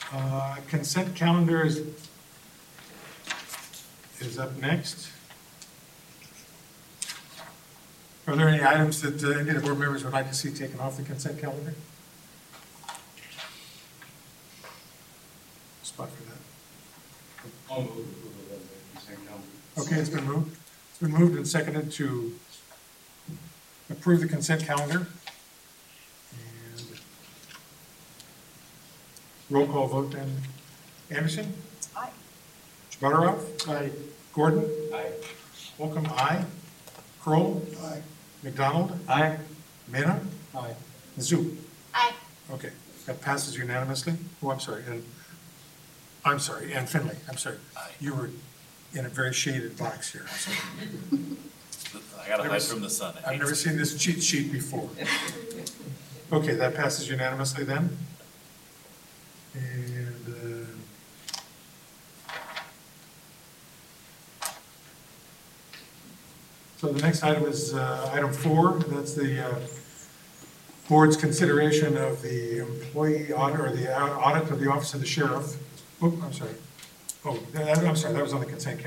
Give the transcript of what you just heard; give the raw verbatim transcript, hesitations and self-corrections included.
Uh, Consent calendar is, is up next. Are there any items that uh, any of the board members would like to see taken off the consent calendar? Spot for that. I'll move approval of the consent calendar. Okay, it's been moved. It's been moved and seconded to approve the consent calendar. And roll call vote then. Anderson? Aye. Spadarov? Aye. Gordon? Aye. Holcomb, aye. Kroll? Aye. McDonald? Aye. Mena? Aye. Zoo? Aye. Okay, that passes unanimously. Oh, I'm sorry, and, I'm sorry, and Finley, I'm sorry. You were in a very shaded box here. I'm sorry. I gotta hide from the sun. I I've hate never it. seen this cheat sheet before. Okay, that passes unanimously then. And, uh, so the next item is, uh, item four, that's the, uh, board's consideration of the employee audit, or the audit of the office of the sheriff. Oh, I'm sorry. Oh, that- I'm sorry, that was on the consent calendar.